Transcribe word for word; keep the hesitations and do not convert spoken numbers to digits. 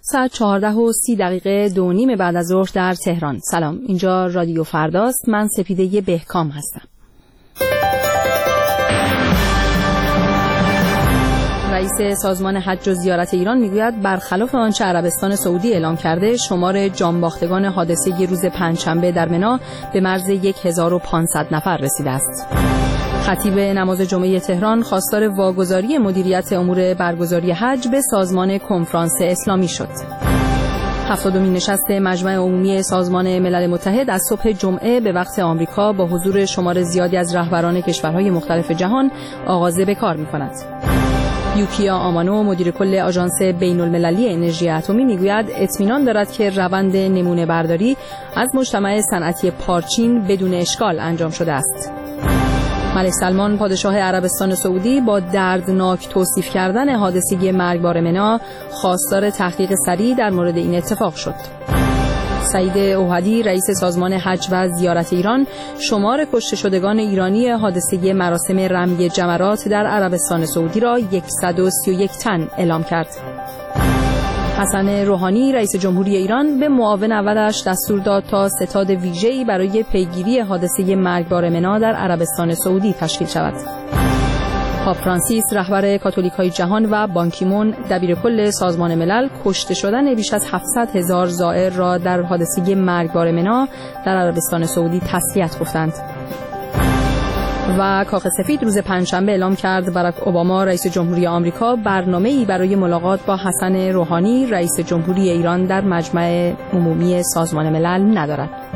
ساعت چهارده و سی دقیقه دو نیم بعد از ظهر در تهران. سلام، اینجا رادیو فرداست. من سپیده بهکام هستم. رئیس سازمان حج و زیارت ایران میگوید برخلاف آنچه عربستان سعودی اعلام کرده، شمار جانباختگان حادثه روز پنجشنبه در منی به مرز هزار و پانصد نفر رسیده است. خطیب نماز جمعه تهران خواستار واگذاری مدیریت امور برگزاری حج به سازمان کنفرانس اسلامی شد. هفتادمین نشست مجمع عمومی سازمان ملل متحد از صبح جمعه به وقت آمریکا با حضور شمار زیادی از رهبران کشورهای مختلف جهان آغاز به کار می‌کند. یوکیا آمانو، مدیر کل آژانس بین المللی انرژی اتمی، میگوید اطمینان دارد که روند نمونه برداری از مجتمع صنعتی پارچین بدون اشکال انجام شده است. ملک سلمان، پادشاه عربستان سعودی، با دردناک توصیف کردن حادثه مرگبار منی خواستار تحقیق سریع در مورد این اتفاق شد. سعید اوحدی، رئیس سازمان حج و زیارت ایران، شمار کشته شدگان ایرانی حادثه مراسم رمی جمرات در عربستان سعودی را صد و سی و یک تن اعلام کرد. حسن روحانی، رئیس جمهوری ایران، به معاون اولش دستور داد تا ستاد ویژه‌ای برای پیگیری حادثه مرگبار منی در عربستان سعودی تشکیل شود. پاپ فرانسیس، رهبر کاتولیک‌های جهان، و بان کی مون، دبیر کل سازمان ملل، کشته شدن بیش از هفتصد هزار زائر را در حادثه مرگبار منی در عربستان سعودی تسلیت گفتند. و کاخ سفید روز پنجشنبه اعلام کرد باراک اوباما، رئیس جمهوری آمریکا، برنامه‌ای برای ملاقات با حسن روحانی، رئیس جمهوری ایران، در مجمع عمومی سازمان ملل ندارد.